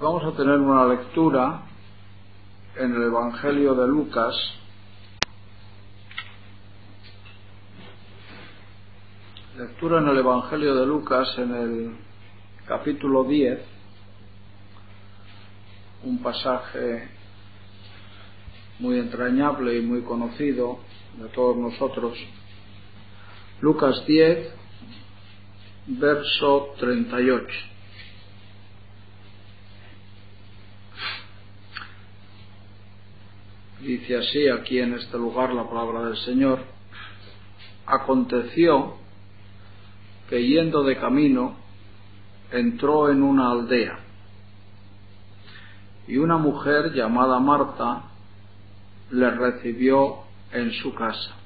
Vamos a tener una lectura en el Evangelio de Lucas, en el capítulo 10, un pasaje muy entrañable y muy conocido de todos nosotros. Lucas 10, verso 38. Dice así aquí en este lugar la palabra del Señor: aconteció que yendo de camino entró en una aldea, y una mujer llamada Marta le recibió en su casa.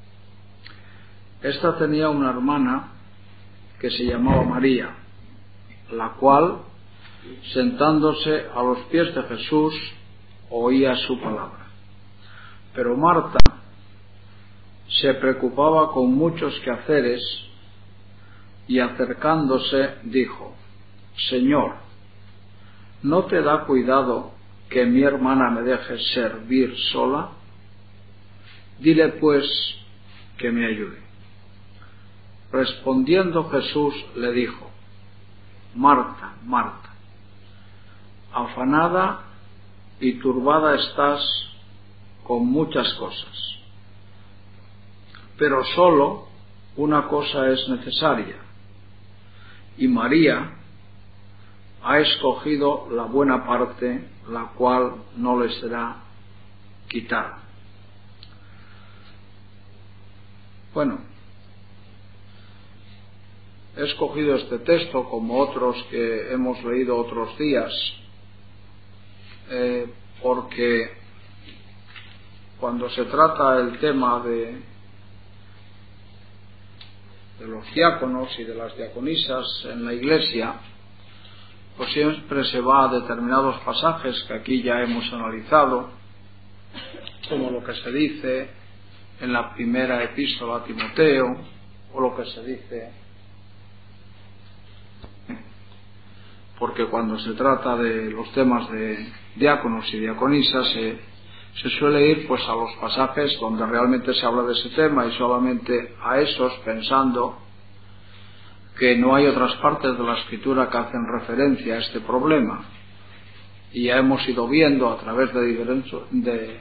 Esta tenía una hermana que se llamaba María, la cual, sentándose a los pies de Jesús, oía su palabra. Pero Marta se preocupaba con muchos quehaceres y acercándose dijo: Señor, ¿no te da cuidado que mi hermana me deje servir sola? Dile pues que me ayude. Respondiendo Jesús le dijo: Marta, Marta, afanada y turbada estás con muchas cosas, pero solo una cosa es necesaria, y María ha escogido la buena parte, la cual no le será quitada. Bueno, he escogido este texto, como otros que hemos leído otros días, porque cuando se trata el tema de los diáconos y de las diaconisas en la Iglesia, pues siempre se va a determinados pasajes que aquí ya hemos analizado, como lo que se dice en la primera epístola a Timoteo, o lo que se dice, porque cuando se trata de los temas de diáconos y diaconisas se suele ir pues a los pasajes donde realmente se habla de ese tema, y solamente a esos, pensando que no hay otras partes de la Escritura que hacen referencia a este problema. Y ya hemos ido viendo a través de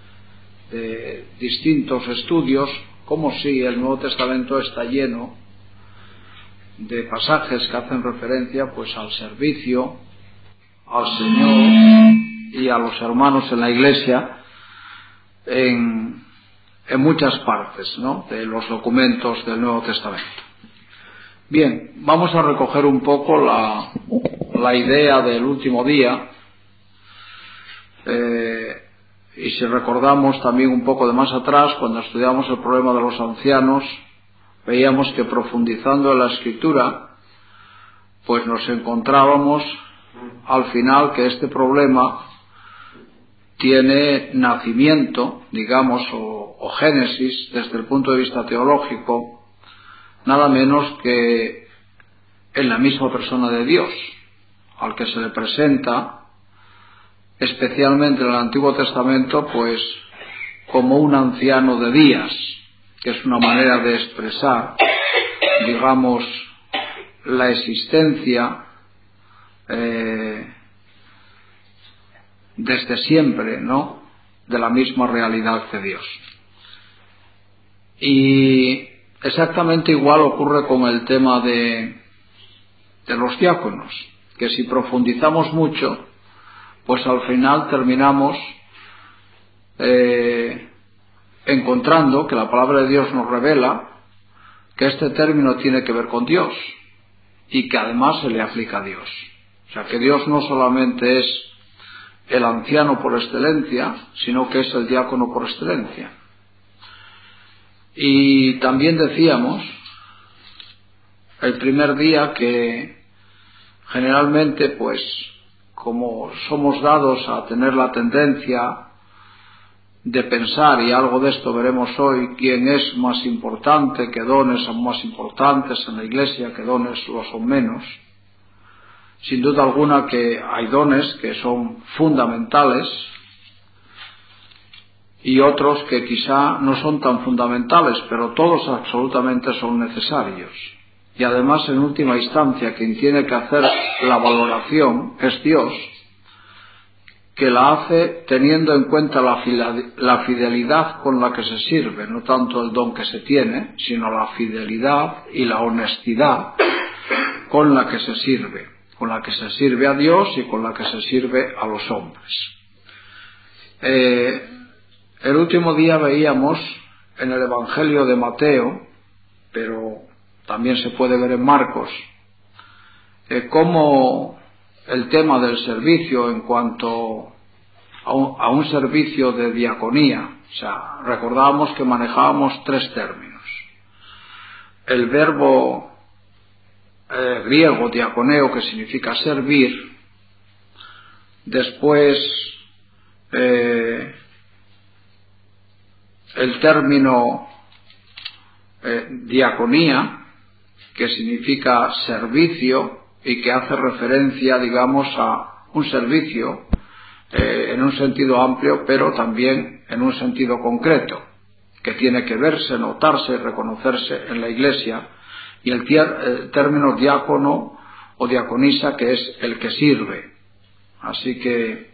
distintos estudios cómo sí el Nuevo Testamento está lleno de pasajes que hacen referencia pues al servicio al Señor y a los hermanos en la Iglesia en muchas partes, ¿no?, de los documentos del Nuevo Testamento. Bien, vamos a recoger un poco la idea del último día, y si recordamos también un poco de más atrás, cuando estudiamos el problema de los ancianos, veíamos que profundizando en la Escritura, pues nos encontrábamos al final que este problema tiene nacimiento, digamos, o génesis, desde el punto de vista teológico, nada menos que en la misma persona de Dios, al que se le presenta, especialmente en el Antiguo Testamento, pues como un anciano de días, que es una manera de expresar, digamos, la existencia desde siempre, ¿no?, de la misma realidad de Dios. Y exactamente igual ocurre con el tema de los diáconos, que si profundizamos mucho, pues al final terminamos encontrando que la palabra de Dios nos revela que este término tiene que ver con Dios y que además se le aplica a Dios. O sea, que Dios no solamente es el anciano por excelencia, sino que es el diácono por excelencia. Y también decíamos el primer día que generalmente, pues, como somos dados a tener la tendencia de pensar, y algo de esto veremos hoy, quién es más importante, qué dones son más importantes en la Iglesia, qué dones lo son menos, Sin duda alguna que hay dones que son fundamentales y otros que quizá no son tan fundamentales, pero todos absolutamente son necesarios. Y además, en última instancia, quien tiene que hacer la valoración es Dios, que la hace teniendo en cuenta la fidelidad con la que se sirve, no tanto el don que se tiene, sino la fidelidad y la honestidad con la que se sirve a Dios y con la que se sirve a los hombres. El último día veíamos en el Evangelio de Mateo, pero también se puede ver en Marcos, cómo el tema del servicio en cuanto a un servicio de diaconía, o sea, recordábamos que manejábamos 3 términos. El verbo griego diaconeo, que significa servir, después el término diaconía, que significa servicio y que hace referencia, digamos, a un servicio en un sentido amplio, pero también en un sentido concreto, que tiene que verse, notarse, reconocerse en la Iglesia, y el término diácono o diaconisa, que es el que sirve. Así que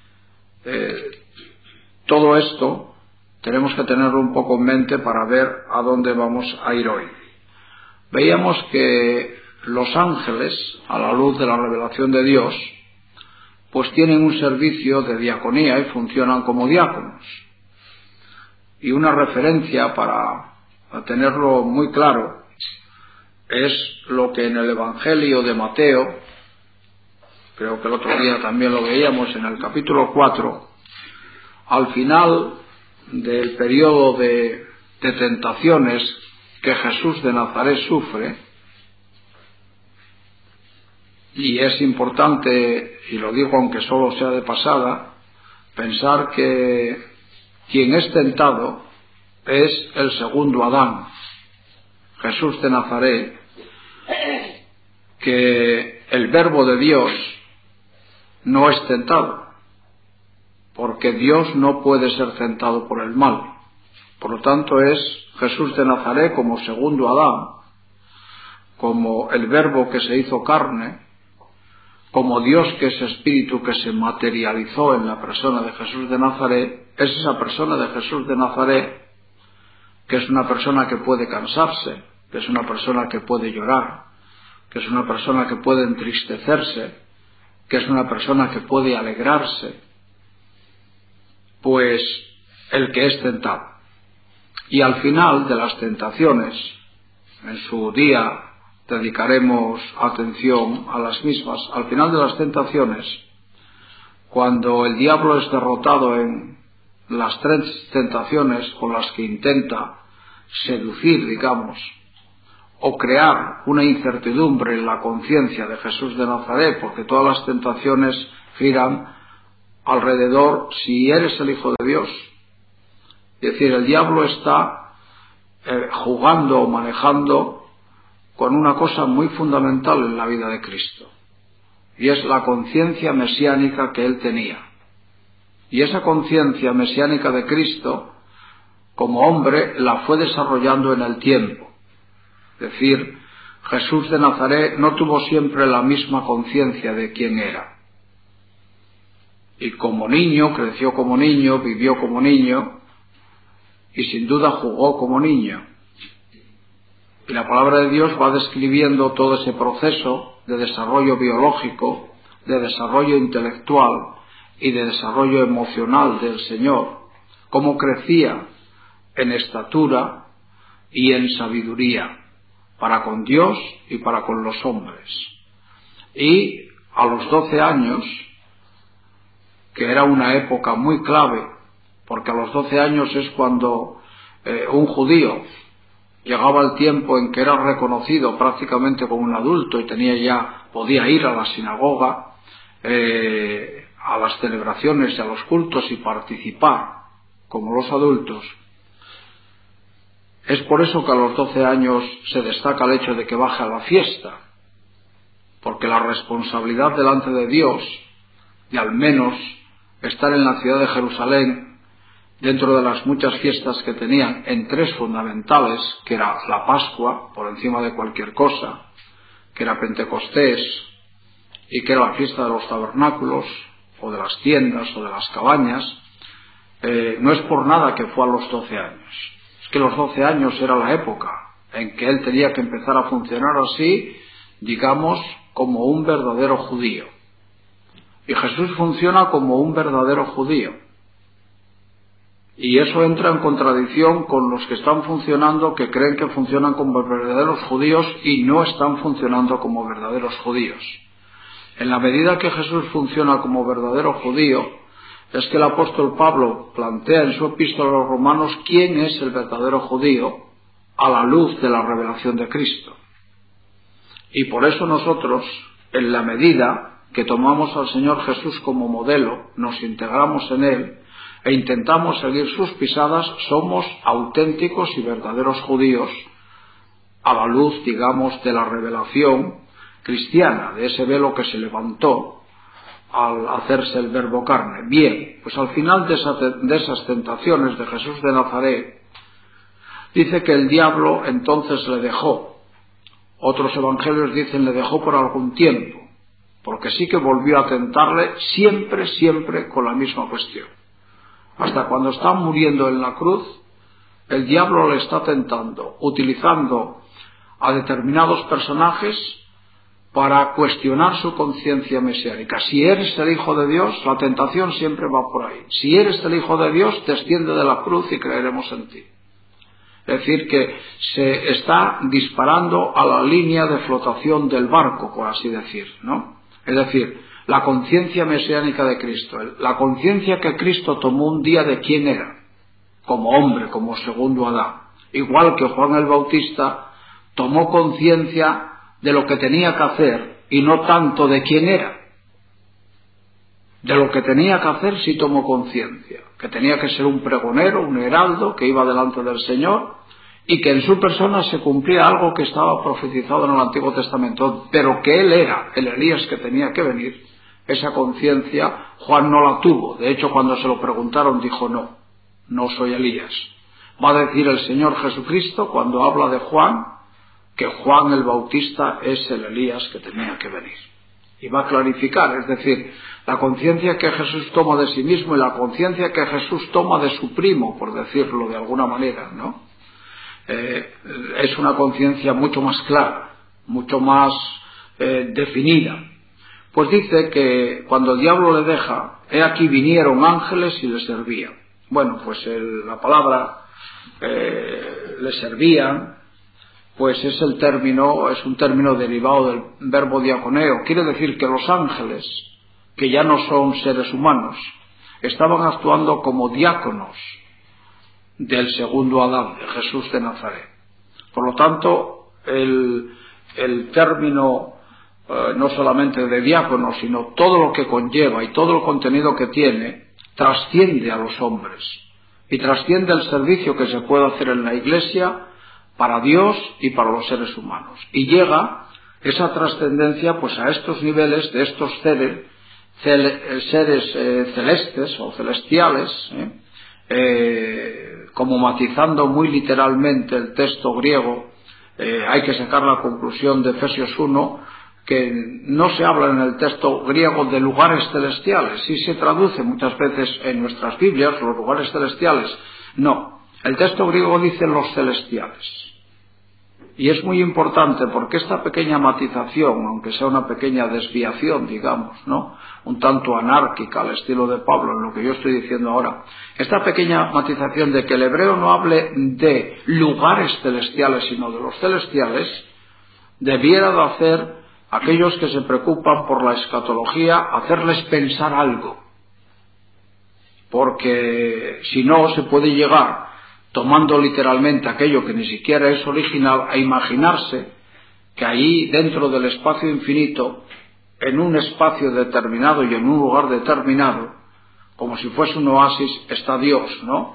todo esto tenemos que tenerlo un poco en mente para ver a dónde vamos a ir hoy. Veíamos que los ángeles, a la luz de la revelación de Dios, pues tienen un servicio de diaconía y funcionan como diáconos. Y una referencia para tenerlo muy claro es lo que en el Evangelio de Mateo, creo que el otro día también lo veíamos en el capítulo 4, al final del periodo de tentaciones que Jesús de Nazaret sufre. Y es importante, y lo digo aunque solo sea de pasada, pensar que quien es tentado es el segundo Adán, Jesús de Nazaret, que el Verbo de Dios no es tentado, porque Dios no puede ser tentado por el mal. Por lo tanto, es Jesús de Nazaret como segundo Adán, como el Verbo que se hizo carne, como Dios que es espíritu que se materializó en la persona de Jesús de Nazaret. Es esa persona de Jesús de Nazaret que es una persona que puede cansarse, que es una persona que puede llorar, que es una persona que puede entristecerse, que es una persona que puede alegrarse, pues el que es tentado. Y al final de las tentaciones, en su día dedicaremos atención a las mismas, al final de las tentaciones, cuando el diablo es derrotado en las 3 tentaciones con las que intenta seducir, digamos, o crear una incertidumbre en la conciencia de Jesús de Nazaret, porque todas las tentaciones giran alrededor si eres el Hijo de Dios. Es decir, el diablo está jugando o manejando con una cosa muy fundamental en la vida de Cristo, y es la conciencia mesiánica que él tenía. Y esa conciencia mesiánica de Cristo, como hombre, la fue desarrollando en el tiempo. Es decir, Jesús de Nazaret no tuvo siempre la misma conciencia de quién era. Y como niño, creció como niño, vivió como niño, y sin duda jugó como niño. Y la palabra de Dios va describiendo todo ese proceso de desarrollo biológico, de desarrollo intelectual y de desarrollo emocional del Señor, cómo crecía en estatura y en sabiduría, para con Dios y para con los hombres. Y a los 12 años, que era una época muy clave, porque a los 12 años es cuando un judío llegaba el tiempo en que era reconocido prácticamente como un adulto y podía ir a la sinagoga, a las celebraciones y a los cultos y participar como los adultos. Es por eso que a los 12 años se destaca el hecho de que baje a la fiesta. porque la responsabilidad delante de Dios, de al menos estar en la ciudad de Jerusalén, dentro de las muchas fiestas que tenían, en tres fundamentales, que era la Pascua, por encima de cualquier cosa, que era Pentecostés, y que era la fiesta de los tabernáculos, o de las tiendas, o de las cabañas, no es por nada que fue a los 12 años. Es que los 12 años era la época en que él tenía que empezar a funcionar así, digamos, como un verdadero judío. Y Jesús funciona como un verdadero judío. Y eso entra en contradicción con los que están funcionando, que creen que funcionan como verdaderos judíos y no están funcionando como verdaderos judíos. En la medida que Jesús funciona como verdadero judío, es que el apóstol Pablo plantea en su epístola a los romanos quién es el verdadero judío a la luz de la revelación de Cristo. Y por eso nosotros, en la medida que tomamos al Señor Jesús como modelo, nos integramos en Él e intentamos seguir sus pisadas, somos auténticos y verdaderos judíos a la luz, digamos, de la revelación cristiana, de ese velo que se levantó al hacerse el verbo carne. Bien, pues al final de esas tentaciones de Jesús de Nazaret, dice que el diablo entonces le dejó. Otros evangelios dicen le dejó por algún tiempo, porque sí que volvió a tentarle siempre con la misma cuestión. Hasta cuando está muriendo en la cruz, el diablo le está tentando, utilizando a determinados personajes para cuestionar su conciencia mesiánica. Si eres el Hijo de Dios, la tentación siempre va por ahí. Si eres el Hijo de Dios, desciende de la cruz y creeremos en ti. Es decir, que se está disparando a la línea de flotación del barco, por así decir, ¿no? Es decir, la conciencia mesiánica de Cristo, la conciencia que Cristo tomó un día de quién era, como hombre, como segundo Adán. Igual que Juan el Bautista tomó conciencia de lo que tenía que hacer y no tanto de quién era. De lo que tenía que hacer sí tomó conciencia, que tenía que ser un pregonero, un heraldo que iba delante del Señor y que en su persona se cumplía algo que estaba profetizado en el Antiguo Testamento, pero que él era el Elías que tenía que venir. Esa conciencia Juan no la tuvo. De hecho, cuando se lo preguntaron dijo no soy Elías. Va a decir el Señor Jesucristo cuando habla de Juan que Juan el Bautista es el Elías que tenía que venir. Y va a clarificar, es decir, la conciencia que Jesús toma de sí mismo y la conciencia que Jesús toma de su primo, por decirlo de alguna manera, ¿no? Es una conciencia mucho más clara, mucho más definida. Pues dice que cuando el diablo le deja, he aquí vinieron ángeles y le servían. Bueno, pues la palabra le servían, pues es un término derivado del verbo diaconeo. Quiere decir que los ángeles, que ya no son seres humanos, estaban actuando como diáconos del segundo Adán, de Jesús de Nazaret. Por lo tanto, el término no solamente de diácono, sino todo lo que conlleva y todo el contenido que tiene, trasciende a los hombres y trasciende el servicio que se puede hacer en la Iglesia para Dios y para los seres humanos. Y llega esa trascendencia pues a estos niveles de estos seres celestes o celestiales, como matizando muy literalmente el texto griego, hay que sacar la conclusión de Efesios 1, que no se habla en el texto griego de lugares celestiales. Sí se traduce muchas veces en nuestras Biblias los lugares celestiales. No, el texto griego dice los celestiales. Y es muy importante porque esta pequeña matización, aunque sea una pequeña desviación, digamos, ¿no?, un tanto anárquica al estilo de Pablo en lo que yo estoy diciendo ahora, esta pequeña matización de que el hebreo no hable de lugares celestiales sino de los celestiales, debiera de hacer aquellos que se preocupan por la escatología, hacerles pensar algo, porque si no se puede llegar, tomando literalmente aquello que ni siquiera es original, a imaginarse que ahí dentro del espacio infinito, en un espacio determinado y en un lugar determinado, como si fuese un oasis, está Dios, ¿no?,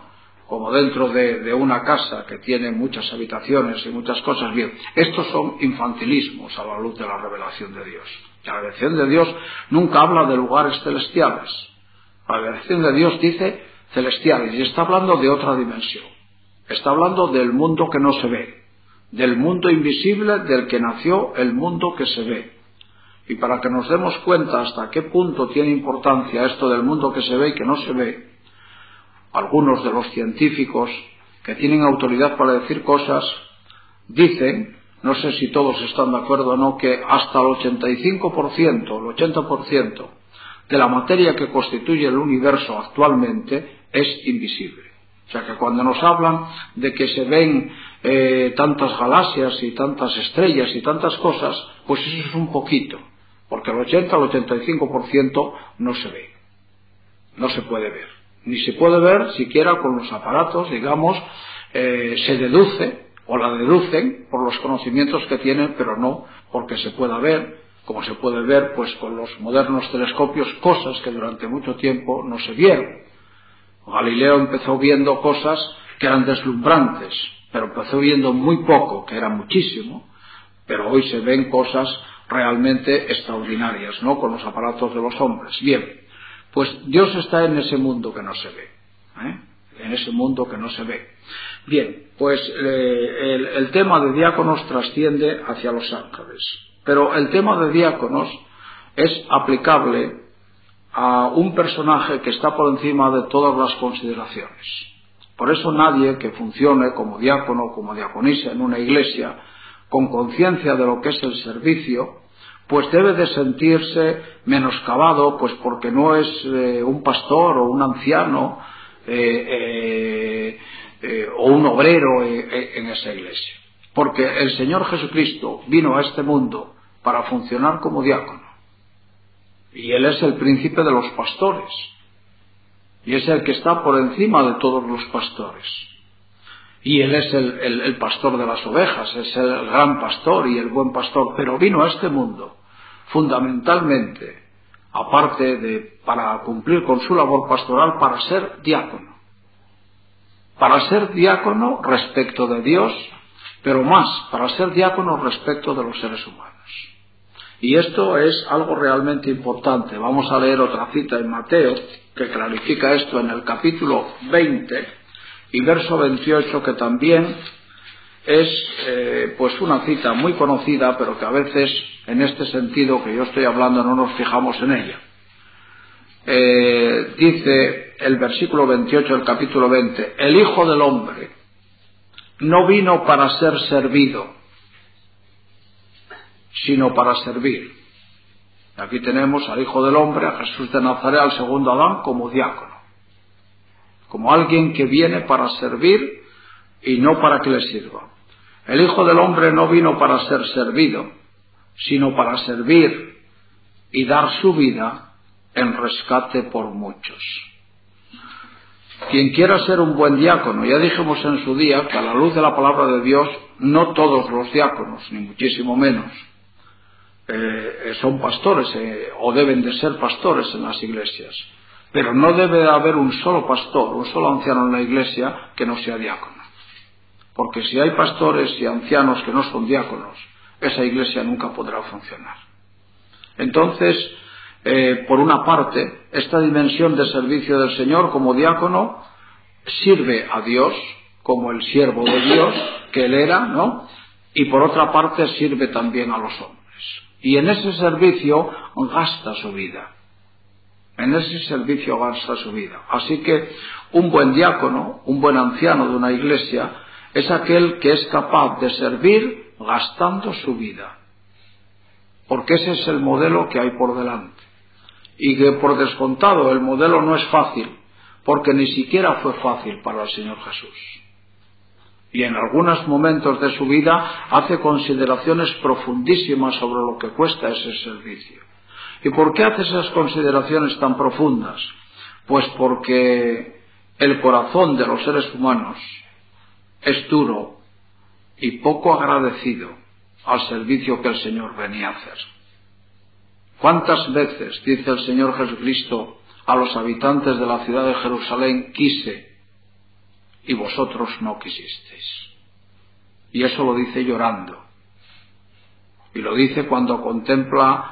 como dentro de una casa que tiene muchas habitaciones y muchas cosas. Bien, estos son infantilismos a la luz de la revelación de Dios. La revelación de Dios nunca habla de lugares celestiales. La revelación de Dios dice celestiales, y está hablando de otra dimensión. Está hablando del mundo que no se ve, del mundo invisible del que nació el mundo que se ve. Y para que nos demos cuenta hasta qué punto tiene importancia esto del mundo que se ve y que no se ve, algunos de los científicos que tienen autoridad para decir cosas dicen, no sé si todos están de acuerdo o no, que hasta el 85%, el 80% de la materia que constituye el universo actualmente es invisible. O sea que cuando nos hablan de que se ven tantas galaxias y tantas estrellas y tantas cosas, pues eso es un poquito, porque el 80 al 85% no se ve, no se puede ver, ni se puede ver siquiera con los aparatos, digamos, se deduce o la deducen por los conocimientos que tienen, pero no porque se pueda ver, como se puede ver pues con los modernos telescopios, cosas que durante mucho tiempo no se vieron. Galileo empezó viendo cosas que eran deslumbrantes, pero empezó viendo muy poco, que era muchísimo, pero hoy se ven cosas realmente extraordinarias, ¿no?, con los aparatos de los hombres. Bien, pues Dios está en ese mundo que no se ve, en ese mundo que no se ve. Bien, pues el tema de diáconos trasciende hacia los ángeles, pero el tema de diáconos es aplicable a un personaje que está por encima de todas las consideraciones. Por eso nadie que funcione como diácono o como diaconisa en una iglesia con conciencia de lo que es el servicio, pues debe de sentirse menoscabado, pues porque no es un pastor o un anciano o un obrero en esa iglesia. Porque el Señor Jesucristo vino a este mundo para funcionar como diácono. Y Él es el príncipe de los pastores. Y es el que está por encima de todos los pastores. Y Él es el pastor de las ovejas, es el gran pastor y el buen pastor. Pero vino a este mundo fundamentalmente, aparte para cumplir con su labor pastoral, para ser diácono. Para ser diácono respecto de Dios, pero más, para ser diácono respecto de los seres humanos. Y esto es algo realmente importante. Vamos a leer otra cita en Mateo que clarifica esto en el capítulo 20 y verso 28, que también es pues una cita muy conocida, pero que a veces en este sentido que yo estoy hablando no nos fijamos en ella. Dice el versículo 28 del capítulo 20: el Hijo del Hombre no vino para ser servido, sino para servir. Aquí tenemos al Hijo del Hombre, a Jesús de Nazaret, al segundo Adán, como diácono, como alguien que viene para servir y no para que le sirva. El Hijo del Hombre no vino para ser servido, sino para servir y dar su vida en rescate por muchos. Quien quiera ser un buen diácono, ya dijimos en su día que a la luz de la palabra de Dios, no todos los diáconos, ni muchísimo menos, son pastores o deben de ser pastores en las iglesias, pero no debe de haber un solo pastor, un solo anciano en la iglesia que no sea diácono, porque si hay pastores y ancianos que no son diáconos, esa iglesia nunca podrá funcionar. Entonces, por una parte, esta dimensión de servicio del Señor como diácono sirve a Dios como el siervo de Dios que él era, ¿no? Y por otra parte sirve también a los hombres. Y en ese servicio gasta su vida. En ese servicio gasta su vida. Así que un buen diácono, un buen anciano de una iglesia, es aquel que es capaz de servir gastando su vida. Porque ese es el modelo que hay por delante. Y que por descontado el modelo no es fácil, porque ni siquiera fue fácil para el Señor Jesús. Y en algunos momentos de su vida hace consideraciones profundísimas sobre lo que cuesta ese servicio. ¿Y por qué hace esas consideraciones tan profundas? Pues porque el corazón de los seres humanos es duro y poco agradecido al servicio que el Señor venía a hacer. ¿Cuántas veces, dice el Señor Jesucristo a los habitantes de la ciudad de Jerusalén, quise y vosotros no quisisteis. Y eso lo dice llorando. Y lo dice cuando contempla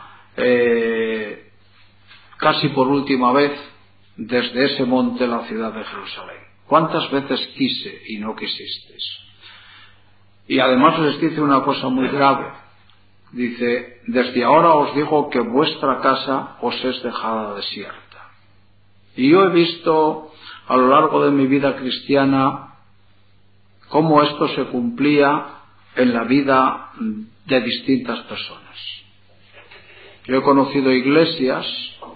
casi por última vez desde ese monte la ciudad de Jerusalén. ¿Cuántas veces quise y no quisisteis? Y además les dice una cosa muy grave. Dice, desde ahora os digo que vuestra casa os es dejada desierta. Y yo he visto a lo largo de mi vida cristiana cómo esto se cumplía en la vida de distintas personas. Yo he conocido iglesias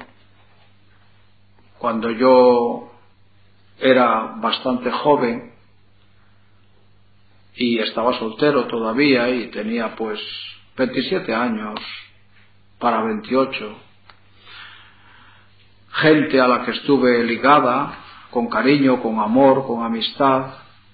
cuando yo era bastante joven y estaba soltero todavía y tenía pues 27 años para 28, gente a la que estuve ligada con cariño, con amor, con amistad,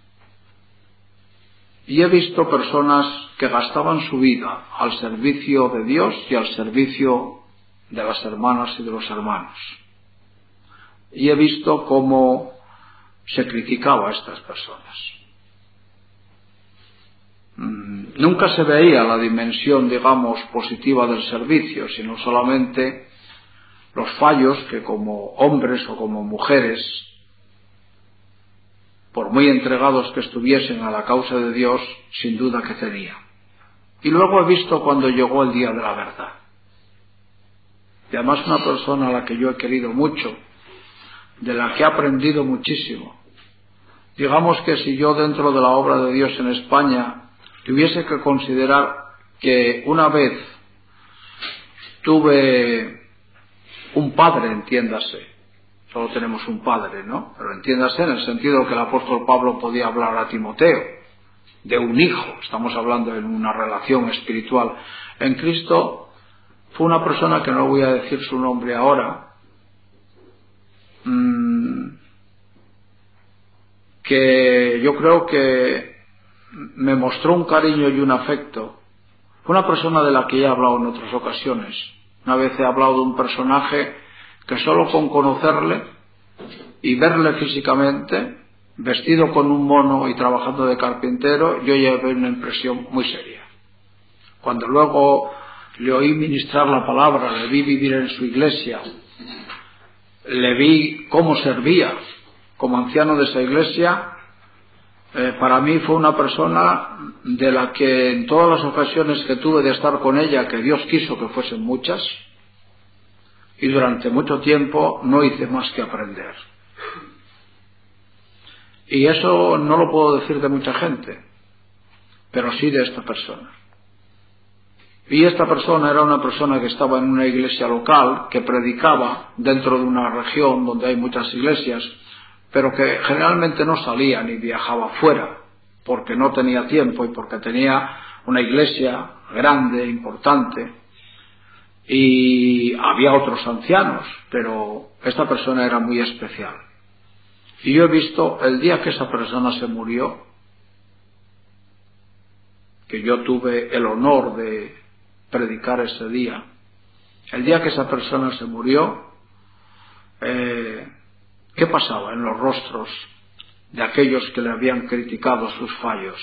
y he visto personas que gastaban su vida al servicio de Dios y al servicio de las hermanas y de los hermanos, y he visto cómo se criticaba a estas personas. Nunca se veía la dimensión, digamos, positiva del servicio, sino solamente los fallos que como hombres o como mujeres, por muy entregados que estuviesen a la causa de Dios, sin duda que tenían. Y luego he visto cuando llegó el día de la verdad. Y además una persona a la que yo he querido mucho, de la que he aprendido muchísimo. Digamos que si yo dentro de la obra de Dios en España tuviese que considerar que una vez tuve un padre, entiéndase, solo tenemos un padre, ¿no? Pero entiéndase en el sentido que el apóstol Pablo podía hablar a Timoteo, de un hijo, estamos hablando en una relación espiritual. En Cristo fue una persona que no voy a decir su nombre ahora, que yo creo que me mostró un cariño y un afecto. Fue una persona de la que ya he hablado en otras ocasiones. Una vez he hablado de un personaje que solo con conocerle y verle físicamente, vestido con un mono y trabajando de carpintero, yo llevé una impresión muy seria. Cuando luego le oí ministrar la palabra, le vi vivir en su iglesia, le vi cómo servía como anciano de esa iglesia, para mí fue una persona de la que en todas las ocasiones que tuve de estar con ella, que Dios quiso que fuesen muchas, y durante mucho tiempo no hice más que aprender. Y eso no lo puedo decir de mucha gente, pero sí de esta persona. Y esta persona era una persona que estaba en una iglesia local, que predicaba dentro de una región donde hay muchas iglesias, pero que generalmente no salía ni viajaba fuera, porque no tenía tiempo y porque tenía una iglesia grande, importante, y había otros ancianos, pero esta persona era muy especial. Y yo he visto el día que esa persona se murió, que yo tuve el honor de predicar ese día, el día que esa persona se murió, ¿qué pasaba en los rostros de aquellos que le habían criticado sus fallos?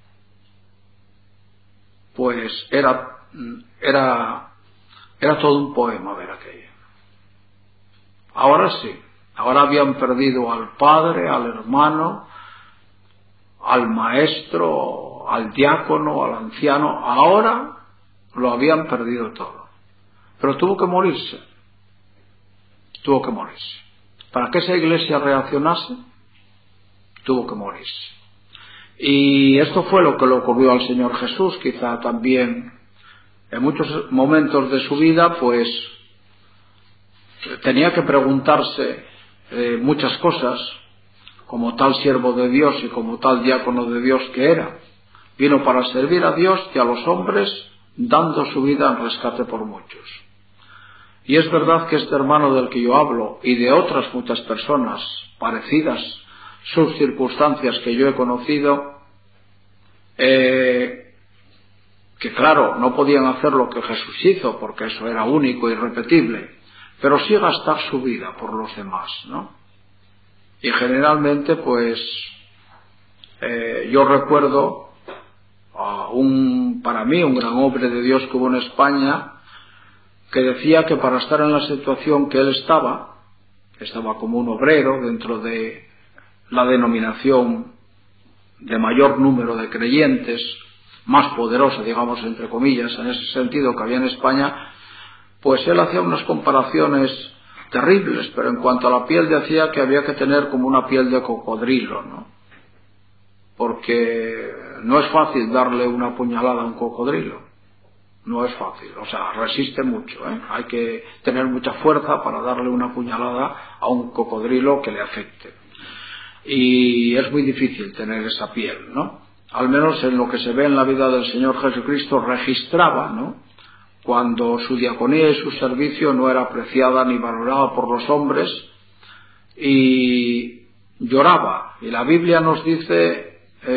Pues era todo un poema ver aquello. Ahora sí, ahora habían perdido al padre, al hermano, al maestro, al diácono, al anciano. Ahora lo habían perdido todo. Pero tuvo que morirse. Tuvo que morirse. Para que esa iglesia reaccionase, tuvo que morirse. Y esto fue lo que le ocurrió al Señor Jesús. Quizá también en muchos momentos de su vida, pues tenía que preguntarse muchas cosas, como tal siervo de Dios y como tal diácono de Dios que era. Vino para servir a Dios y a los hombres, dando su vida en rescate por muchos. Y es verdad que este hermano del que yo hablo, y de otras muchas personas parecidas, sus circunstancias que yo he conocido, que claro, no podían hacer lo que Jesús hizo, porque eso era único e irrepetible, pero sí gastar su vida por los demás, ¿no? Y generalmente, pues, Yo recuerdo a para mí, un gran hombre de Dios que hubo en España, que decía que para estar en la situación que él estaba como un obrero dentro de la denominación de mayor número de creyentes, más poderosa, digamos, entre comillas, en ese sentido que había en España, pues él hacía unas comparaciones terribles, pero en cuanto a la piel decía que había que tener como una piel de cocodrilo, ¿no? Porque no es fácil darle una puñalada a un cocodrilo, no es fácil, o sea, resiste mucho, hay que tener mucha fuerza para darle una puñalada a un cocodrilo que le afecte. Y es muy difícil tener esa piel, ¿no? Al menos en lo que se ve en la vida del Señor Jesucristo registraba, ¿no?, cuando su diaconía y su servicio no era apreciada ni valorada por los hombres, y lloraba. Y la Biblia nos dice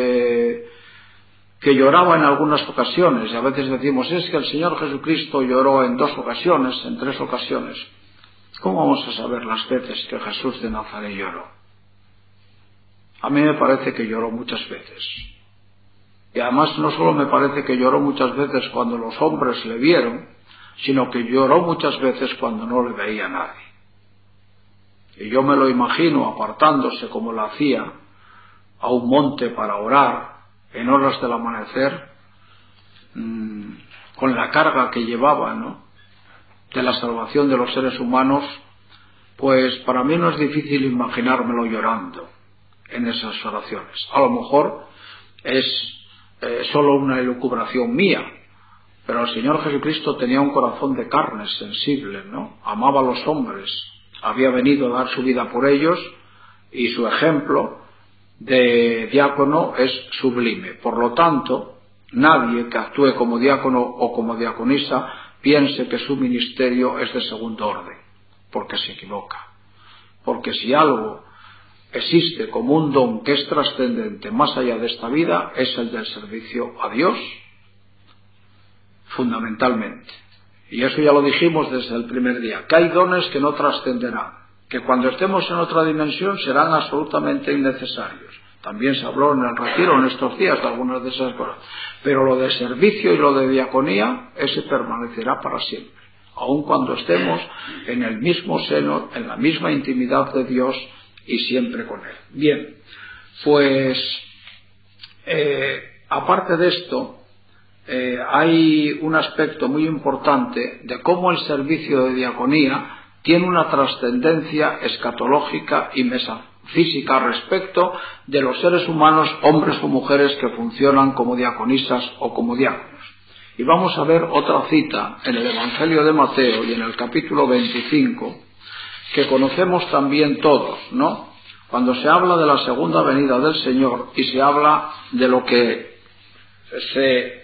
que lloraba en algunas ocasiones, y a veces decimos, es que el Señor Jesucristo lloró en 2 ocasiones, en 3 ocasiones. ¿Cómo vamos a saber las veces que Jesús de Nazaret lloró? A mí me parece que lloró muchas veces. Y además no solo me parece que lloró muchas veces cuando los hombres le vieron, sino que lloró muchas veces cuando no le veía nadie. Y yo me lo imagino apartándose como lo hacía a un monte para orar en horas del amanecer, con la carga que llevaba, ¿no?, de la salvación de los seres humanos. Pues para mí no es difícil imaginármelo llorando en esas oraciones. A lo mejor es solo una elucubración mía, pero el Señor Jesucristo tenía un corazón de carne, sensible, ¿no? Amaba a los hombres, había venido a dar su vida por ellos, y su ejemplo de diácono es sublime. Por lo tanto, nadie que actúe como diácono o como diaconisa piense que su ministerio es de segundo orden, porque se equivoca. Porque si algo existe como un don que es trascendente más allá de esta vida, es el del servicio a Dios, fundamentalmente. Y eso ya lo dijimos desde el primer día, que hay dones que no trascenderán, que cuando estemos en otra dimensión serán absolutamente innecesarios. También se habló en el retiro en estos días de algunas de esas cosas. Pero lo de servicio y lo de diaconía, ese permanecerá para siempre, aun cuando estemos en el mismo seno, en la misma intimidad de Dios y siempre con Él. Bien, pues aparte de esto, hay un aspecto muy importante de cómo el servicio de diaconía tiene una trascendencia escatológica y metafísica respecto de los seres humanos, hombres o mujeres que funcionan como diaconisas o como diáconos. Y vamos a ver otra cita en el Evangelio de Mateo y en el capítulo 25, que conocemos también todos, ¿no? Cuando se habla de la segunda venida del Señor y se habla de lo que se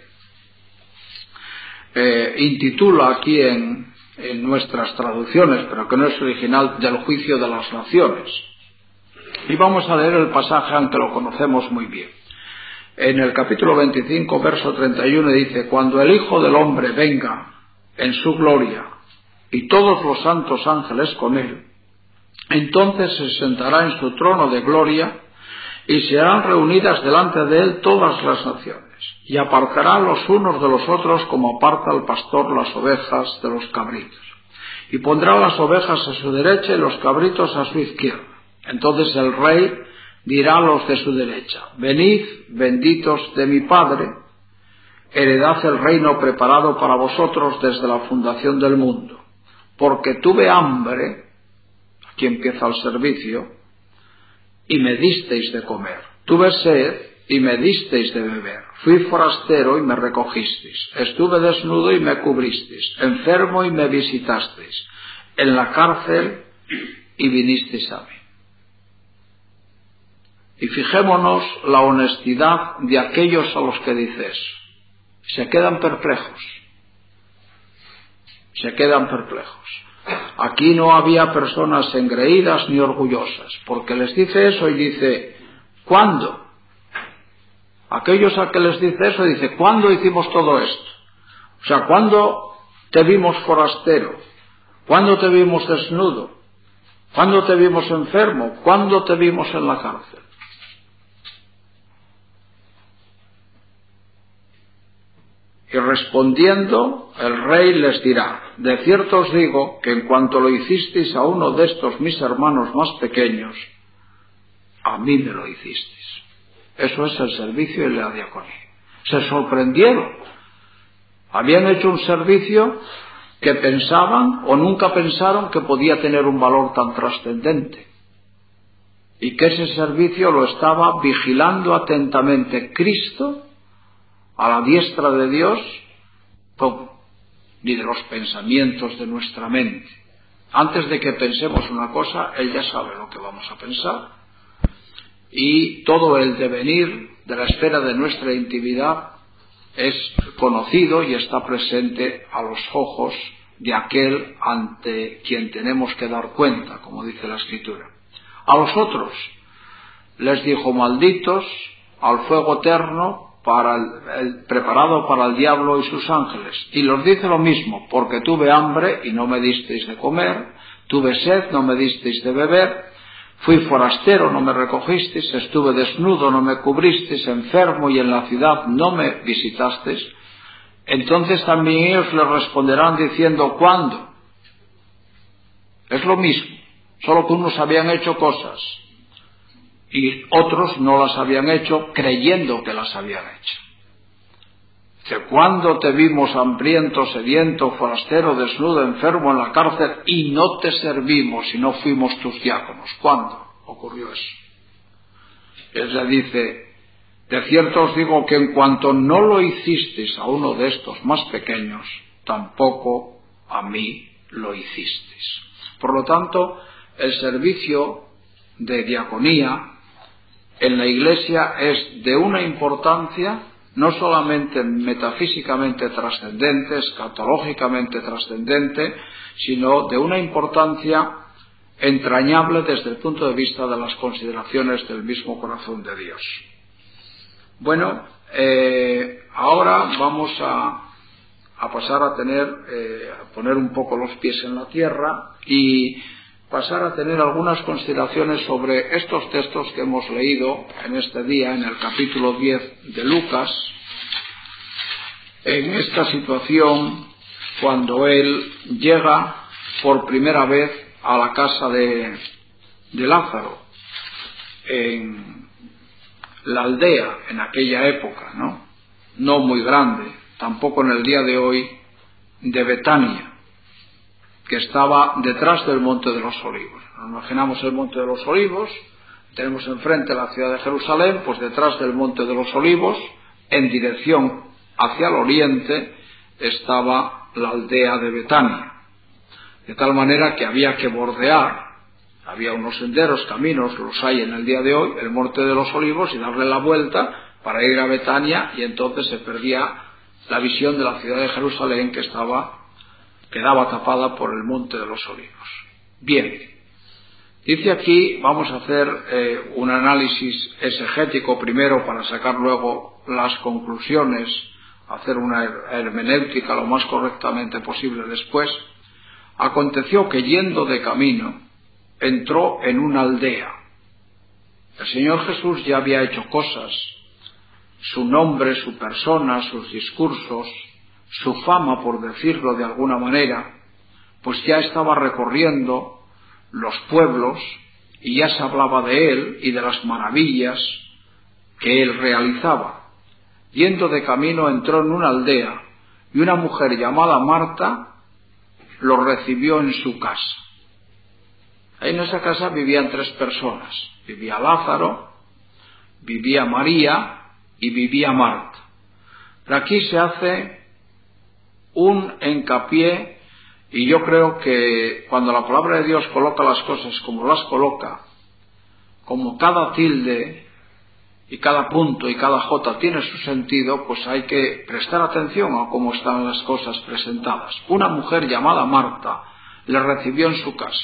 intitula aquí en nuestras traducciones, pero que no es original, del juicio de las naciones. Y vamos a leer el pasaje, aunque lo conocemos muy bien. En el capítulo 25, verso 31 dice: cuando el Hijo del Hombre venga en su gloria y todos los santos ángeles con él, entonces se sentará en su trono de gloria y serán reunidas delante de él todas las naciones, y apartará los unos de los otros como aparta el pastor las ovejas de los cabritos, y pondrá las ovejas a su derecha y los cabritos a su izquierda. Entonces el rey dirá a los de su derecha: venid, benditos de mi Padre, heredad el reino preparado para vosotros desde la fundación del mundo, porque tuve hambre, aquí empieza el servicio, y me disteis de comer, tuve sed y me disteis de beber, fui forastero y me recogisteis, estuve desnudo y me cubristeis, enfermo y me visitasteis, en la cárcel y vinisteis a mí. Y fijémonos la honestidad de aquellos a los que dice eso. Se quedan perplejos. Se quedan perplejos. Aquí no había personas engreídas ni orgullosas, porque les dice eso y dice: ¿cuándo? Aquellos a que les dice eso dice: ¿cuándo hicimos todo esto? O sea, ¿cuándo te vimos forastero? ¿Cuándo te vimos desnudo? ¿Cuándo te vimos enfermo? ¿Cuándo te vimos en la cárcel? Y respondiendo, el rey les dirá: de cierto os digo que en cuanto lo hicisteis a uno de estos mis hermanos más pequeños, a mí me lo hicisteis. Eso es el servicio y la diaconía. Se sorprendieron. Habían hecho un servicio que pensaban o nunca pensaron que podía tener un valor tan trascendente. Y que ese servicio lo estaba vigilando atentamente Cristo a la diestra de Dios, ni de los pensamientos de nuestra mente. Antes de que pensemos una cosa, Él ya sabe lo que vamos a pensar. Y todo el devenir de la esfera de nuestra intimidad es conocido y está presente a los ojos de aquel ante quien tenemos que dar cuenta, como dice la Escritura. A los otros les dijo: malditos al fuego eterno preparado para el diablo y sus ángeles. Y los dice lo mismo: porque tuve hambre y no me disteis de comer, tuve sed, no me disteis de beber, fui forastero, no me recogisteis, estuve desnudo, no me cubristeis, enfermo y en la ciudad no me visitasteis. Entonces también ellos le responderán diciendo: ¿cuándo? Es lo mismo, solo que unos habían hecho cosas y otros no las habían hecho creyendo que las habían hecho. Dice: ¿cuándo te vimos hambriento, sediento, forastero, desnudo, enfermo en la cárcel y no te servimos y no fuimos tus diáconos? ¿Cuándo ocurrió eso? Él le dice: de cierto os digo que en cuanto no lo hicisteis a uno de estos más pequeños, tampoco a mí lo hicisteis. Por lo tanto, el servicio de diaconía en la Iglesia es de una importancia no solamente metafísicamente trascendente, escatológicamente trascendente, sino de una importancia entrañable desde el punto de vista de las consideraciones del mismo corazón de Dios. Bueno, ahora vamos a pasar a poner un poco los pies en la tierra y pasar a tener algunas consideraciones sobre estos textos que hemos leído en este día, en el capítulo 10 de Lucas, en esta situación cuando él llega por primera vez a la casa de Lázaro, en la aldea en aquella época, no muy grande, tampoco en el día de hoy, de Betania, que estaba detrás del Monte de los Olivos. Nos imaginamos el Monte de los Olivos, tenemos enfrente la ciudad de Jerusalén, pues detrás del Monte de los Olivos, en dirección hacia el oriente, estaba la aldea de Betania. De tal manera que había que bordear, había unos senderos, caminos, los hay en el día de hoy, el Monte de los Olivos, y darle la vuelta para ir a Betania, y entonces se perdía la visión de la ciudad de Jerusalén que quedaba tapada por el Monte de los Olivos. Bien, dice aquí, vamos a hacer un análisis exegético primero para sacar luego las conclusiones, hacer una hermenéutica lo más correctamente posible después. Aconteció que yendo de camino, entró en una aldea. El Señor Jesús ya había hecho cosas, su nombre, su persona, sus discursos, su fama, por decirlo de alguna manera, pues ya estaba recorriendo los pueblos y ya se hablaba de él y de las maravillas que él realizaba. Yendo de camino entró en una aldea y una mujer llamada Marta lo recibió en su casa. Ahí en esa casa vivían 3 personas. Vivía Lázaro, vivía María y vivía Marta. Pero aquí se hace un hincapié, y yo creo que cuando la palabra de Dios coloca las cosas como las coloca, como cada tilde y cada punto y cada jota tiene su sentido, pues hay que prestar atención a cómo están las cosas presentadas. Una mujer llamada Marta le recibió en su casa.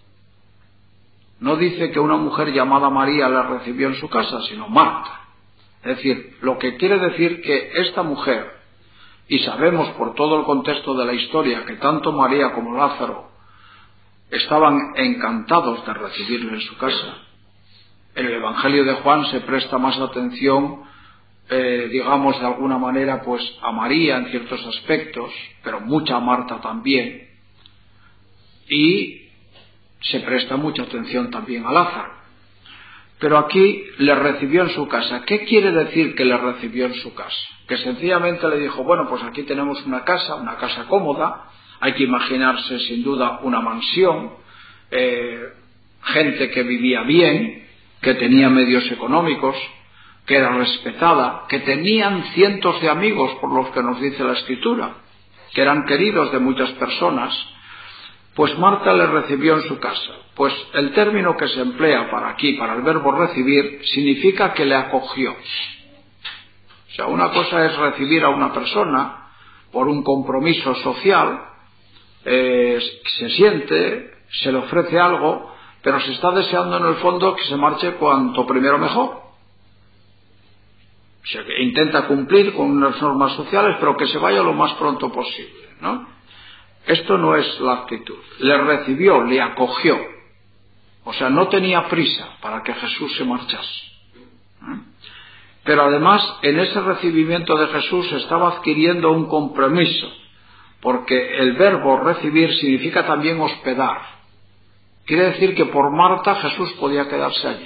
No dice que una mujer llamada María le recibió en su casa, sino Marta. Es decir, lo que quiere decir que esta mujer, y sabemos por todo el contexto de la historia que tanto María como Lázaro estaban encantados de recibirle en su casa. En el Evangelio de Juan se presta más atención digamos de alguna manera, pues a María en ciertos aspectos, pero mucha a Marta también, y se presta mucha atención también a Lázaro. Pero aquí le recibió en su casa. ¿Qué quiere decir que le recibió en su casa? Que sencillamente le dijo, bueno, pues aquí tenemos una casa cómoda, hay que imaginarse sin duda una mansión, gente que vivía bien, que tenía medios económicos, que era respetada, que tenían cientos de amigos, por los que nos dice la Escritura, que eran queridos de muchas personas. Pues Marta le recibió en su casa. Pues el término que se emplea para el verbo recibir, significa que le acogió. O sea, una cosa es recibir a una persona por un compromiso social, se siente, se le ofrece algo, pero se está deseando en el fondo que se marche cuanto primero mejor. O sea, que intenta cumplir con unas normas sociales, pero que se vaya lo más pronto posible, ¿no? Esto no es la actitud. Le recibió, le acogió. O sea, no tenía prisa para que Jesús se marchase. Pero además, en ese recibimiento de Jesús estaba adquiriendo un compromiso, porque el verbo recibir significa también hospedar. Quiere decir que por Marta Jesús podía quedarse allí.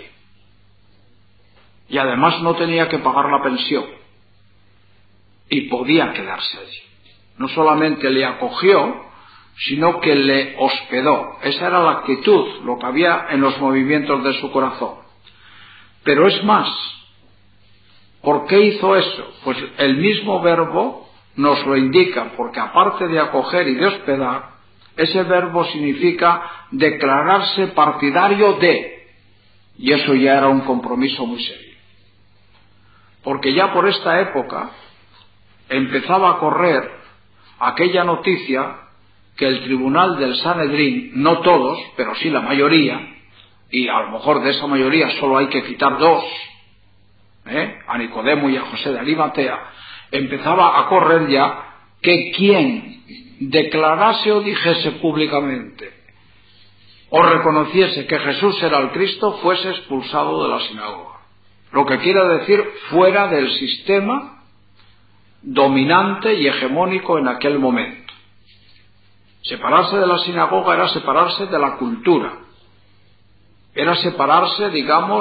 Y además no tenía que pagar la pensión. Y podía quedarse allí. No solamente le acogió, sino que le hospedó. Esa era la actitud, lo que había en los movimientos de su corazón. Pero es más, ¿por qué hizo eso? Pues el mismo verbo nos lo indica, porque aparte de acoger y de hospedar, ese verbo significa declararse partidario de, y eso ya era un compromiso muy serio. Porque ya por esta época empezaba a correr aquella noticia que el tribunal del Sanedrín, no todos, pero sí la mayoría, y a lo mejor de esa mayoría solo hay que citar dos, a Nicodemo y a José de Arimatea, empezaba a correr ya que quien declarase o dijese públicamente o reconociese que Jesús era el Cristo fuese expulsado de la sinagoga. Lo que quiere decir fuera del sistema dominante y hegemónico en aquel momento. Separarse de la sinagoga era separarse de la cultura, era separarse, digamos,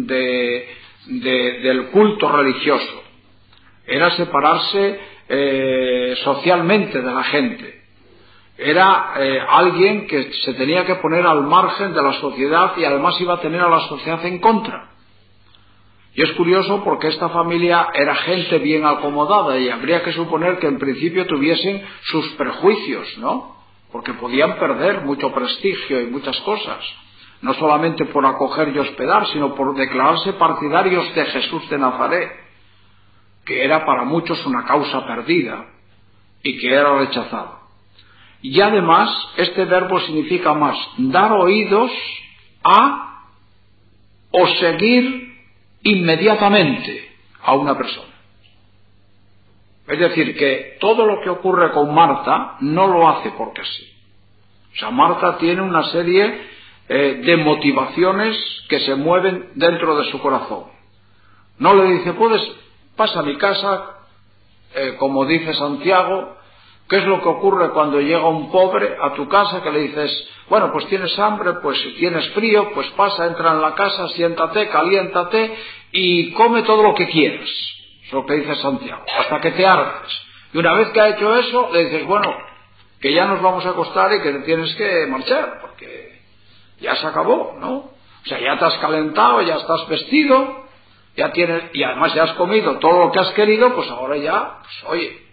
del culto religioso, era separarse socialmente de la gente, era alguien que se tenía que poner al margen de la sociedad y además iba a tener a la sociedad en contra. Y es curioso porque esta familia era gente bien acomodada y habría que suponer que en principio tuviesen sus prejuicios, ¿no? Porque podían perder mucho prestigio y muchas cosas, no solamente por acoger y hospedar, sino por declararse partidarios de Jesús de Nazaret, que era para muchos una causa perdida y que era rechazada. Y además, este verbo significa más, dar oídos a o seguir inmediatamente a una persona. Es decir, que todo lo que ocurre con Marta no lo hace porque sí. O sea, Marta tiene una serie de motivaciones que se mueven dentro de su corazón. No le dice, pasa a mi casa, como dice Santiago. ¿Qué es lo que ocurre cuando llega un pobre a tu casa que le dices, bueno, pues tienes hambre, pues si tienes frío, pues pasa, entra en la casa, siéntate, caliéntate y come todo lo que quieras? Es lo que dice Santiago, hasta que te hartes. Y una vez que ha hecho eso, le dices, bueno, que ya nos vamos a acostar y que te tienes que marchar, porque ya se acabó, ¿no? O sea, ya te has calentado, ya estás vestido, ya tienes, y además ya has comido todo lo que has querido, pues ahora ya, pues oye.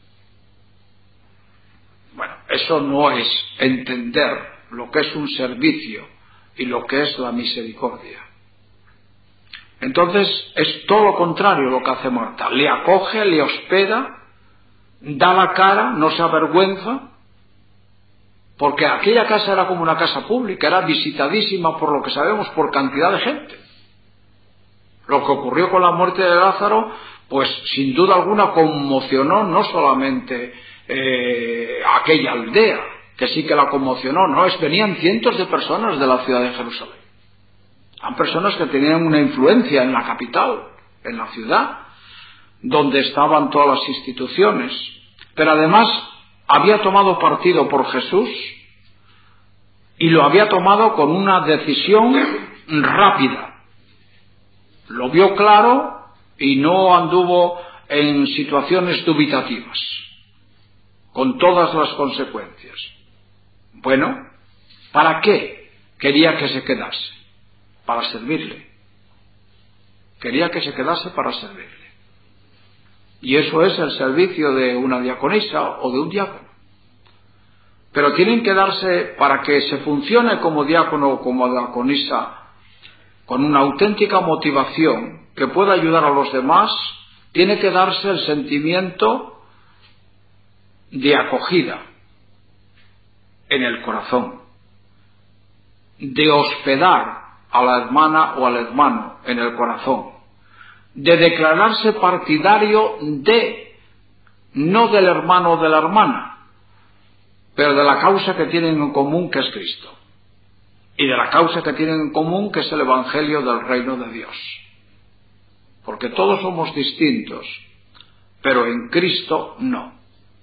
Bueno, eso no es entender lo que es un servicio y lo que es la misericordia. Entonces es todo lo contrario lo que hace Marta. Le acoge, le hospeda, da la cara, no se avergüenza, porque aquella casa era como una casa pública, era visitadísima por lo que sabemos por cantidad de gente. Lo que ocurrió con la muerte de Lázaro, pues sin duda alguna conmocionó no solamente aquella aldea, que sí que la conmocionó, no, venían cientos de personas de la ciudad de Jerusalén. Eran personas que tenían una influencia en la capital, en la ciudad, donde estaban todas las instituciones, pero además había tomado partido por Jesús y lo había tomado con una decisión rápida. Lo vio claro y no anduvo en situaciones dubitativas, con todas las consecuencias. Bueno, ¿para qué quería que se quedase? Para servirle. Quería que se quedase para servirle. Y eso es el servicio de una diaconisa o de un diácono. Pero tienen que darse, para que se funcione como diácono o como diaconisa, con una auténtica motivación que pueda ayudar a los demás, tiene que darse el sentimiento de acogida en el corazón, de hospedar a la hermana o al hermano en el corazón, de declararse partidario no del hermano o de la hermana, pero de la causa que tienen en común, que es Cristo, y de la causa que tienen en común, que es el Evangelio del Reino de Dios. Porque todos somos distintos, pero en Cristo no.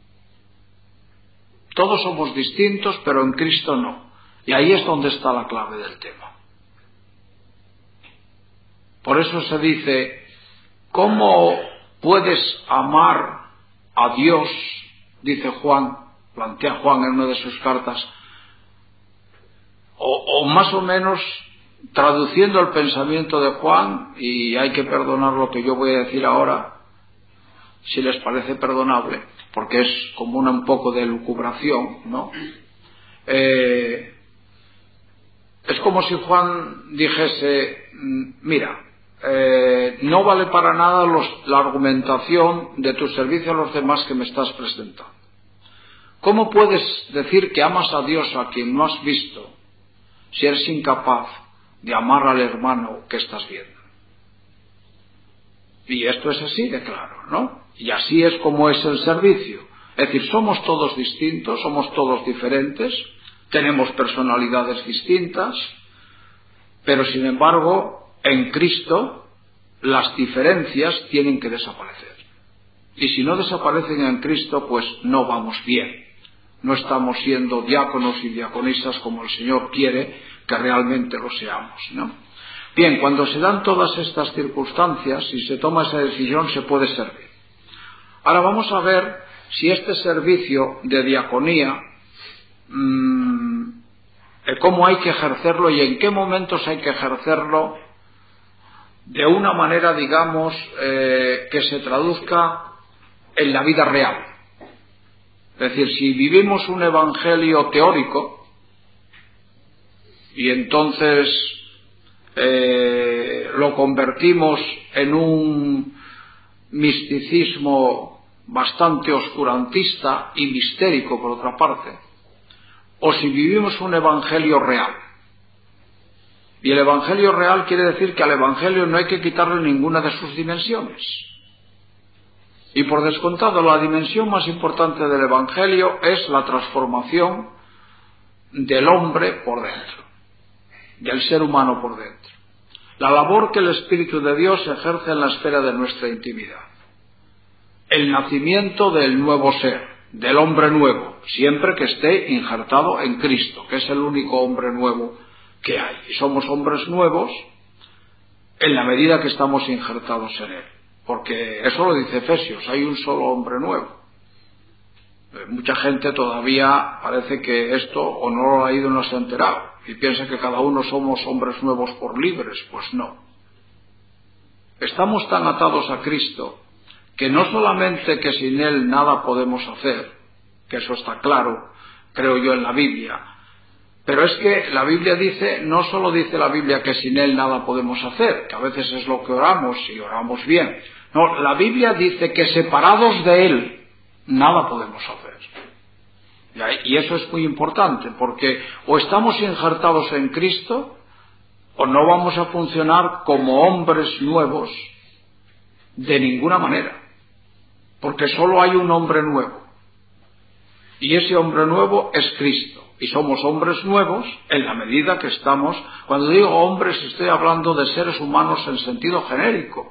Todos somos distintos, pero en Cristo no. Y ahí es donde está la clave del tema. Por eso se dice, ¿cómo puedes amar a Dios? Dice Juan, plantea Juan en una de sus cartas, o más o menos traduciendo el pensamiento de Juan, y hay que perdonar lo que yo voy a decir ahora, si les parece perdonable, porque es como un poco de elucubración, ¿no? Es como si Juan dijese, mira, no vale para nada la argumentación de tu servicio a los demás que me estás presentando. ¿Cómo puedes decir que amas a Dios a quien no has visto si eres incapaz de amar al hermano que estás viendo? Y esto es así de claro, ¿no? Y así es como es el servicio. Es decir, somos todos distintos, somos todos diferentes, tenemos personalidades distintas, pero sin embargo, en Cristo, las diferencias tienen que desaparecer. Y si no desaparecen en Cristo, pues no vamos bien. No estamos siendo diáconos y diaconisas como el Señor quiere que realmente lo seamos, ¿no? Bien, cuando se dan todas estas circunstancias y se toma esa decisión, se puede servir. Ahora vamos a ver si este servicio de diaconía, cómo hay que ejercerlo y en qué momentos hay que ejercerlo de una manera, digamos, que se traduzca en la vida real. Es decir, si vivimos un evangelio teórico y entonces lo convertimos en un misticismo bastante oscurantista y mistérico, por otra parte, o si vivimos un evangelio real. Y el evangelio real quiere decir que al evangelio no hay que quitarle ninguna de sus dimensiones. Y por descontado, la dimensión más importante del evangelio es la transformación del hombre por dentro, del ser humano por dentro. La labor que el Espíritu de Dios ejerce en la esfera de nuestra intimidad. El nacimiento del nuevo ser, del hombre nuevo, siempre que esté injertado en Cristo, que es el único hombre nuevo que hay. Y somos hombres nuevos en la medida que estamos injertados en Él. Porque eso lo dice Efesios, hay un solo hombre nuevo. Mucha gente todavía parece que esto o no lo ha ido, no se ha enterado, y piensa que cada uno somos hombres nuevos por libres. Pues no. Estamos tan atados a Cristo que no solamente que sin Él nada podemos hacer, que eso está claro, creo yo, en la Biblia, pero es que la Biblia dice, no solo dice la Biblia que sin Él nada podemos hacer, que a veces es lo que oramos y oramos bien. No, la Biblia dice que separados de Él nada podemos hacer. Y eso es muy importante, porque o estamos injertados en Cristo o no vamos a funcionar como hombres nuevos de ninguna manera, porque solo hay un hombre nuevo, y ese hombre nuevo es Cristo, y somos hombres nuevos en la medida que estamos. Cuando digo hombres, estoy hablando de seres humanos en sentido genérico,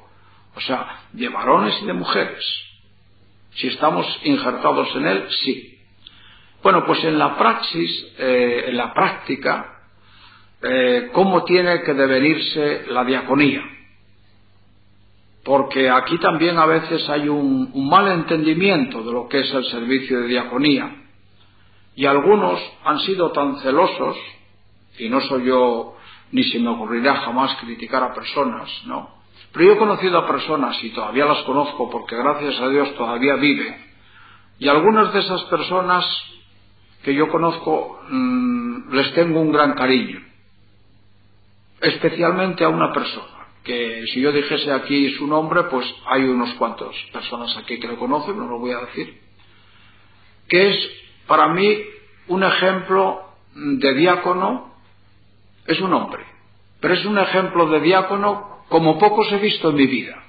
O sea, de varones y de mujeres. Si estamos injertados en él, sí. Bueno, pues en la praxis, en la práctica, ¿cómo tiene que devenirse la diaconía? Porque aquí también a veces hay un mal entendimiento de lo que es el servicio de diaconía, y algunos han sido tan celosos, y no soy yo, ni se me ocurrirá jamás criticar a personas, ¿no? Pero yo he conocido a personas, y todavía las conozco porque gracias a Dios todavía viven, y algunas de esas personas que yo conozco les tengo un gran cariño, especialmente a una persona, que si yo dijese aquí su nombre, pues hay unos cuantos personas aquí que lo conocen, no lo voy a decir, que es para mí un ejemplo de diácono. Es un hombre, pero es un ejemplo de diácono como pocos he visto en mi vida.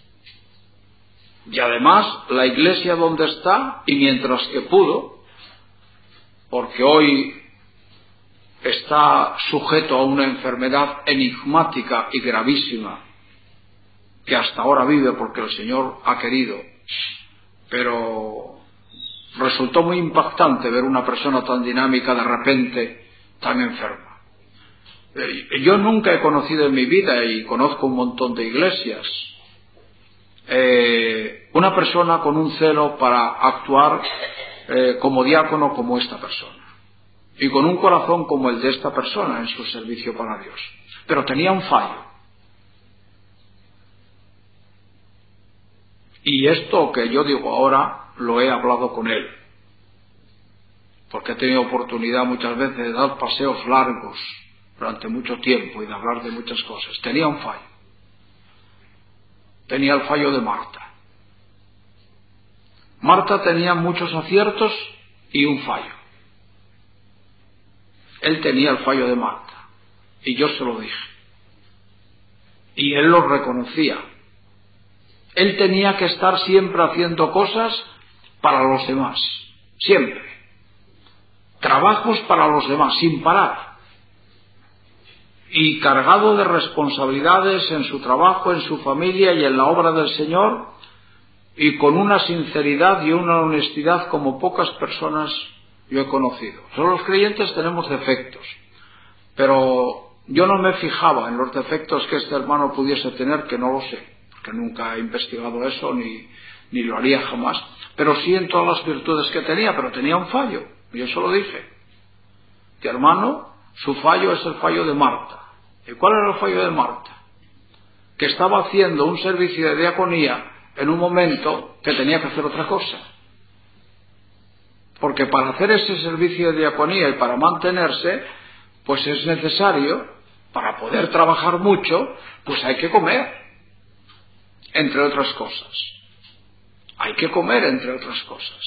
Y además la iglesia donde está, y mientras que pudo, porque hoy está sujeto a una enfermedad enigmática y gravísima, que hasta ahora vive porque el Señor ha querido, pero resultó muy impactante ver una persona tan dinámica de repente tan enferma. Yo nunca he conocido en mi vida, y conozco un montón de iglesias, una persona con un celo para actuar como diácono como esta persona, y con un corazón como el de esta persona en su servicio para Dios. Pero tenía un fallo. Y esto que yo digo ahora lo he hablado con él, porque he tenido oportunidad muchas veces de dar paseos largos durante mucho tiempo y de hablar de muchas cosas. Tenía un fallo. Tenía el fallo de Marta. Marta tenía muchos aciertos y un fallo. Él tenía el fallo de Marta, y yo se lo dije. Y él lo reconocía. Él tenía que estar siempre haciendo cosas para los demás. Siempre. Trabajos para los demás, sin parar. Y cargado de responsabilidades en su trabajo, en su familia y en la obra del Señor, y con una sinceridad y una honestidad como pocas personas yo he conocido. Solo los creyentes tenemos defectos, pero yo no me fijaba en los defectos que este hermano pudiese tener, que no lo sé, porque nunca he investigado eso ni lo haría jamás, pero sí en todas las virtudes que tenía. Pero tenía un fallo, y yo se lo dije: que hermano, su fallo es el fallo de Marta. ¿Y cuál era el fallo de Marta? Que estaba haciendo un servicio de diaconía en un momento que tenía que hacer otra cosa. Porque para hacer ese servicio de diaconía y para mantenerse, pues es necesario, para poder trabajar mucho, pues hay que comer, entre otras cosas. Hay que comer, entre otras cosas.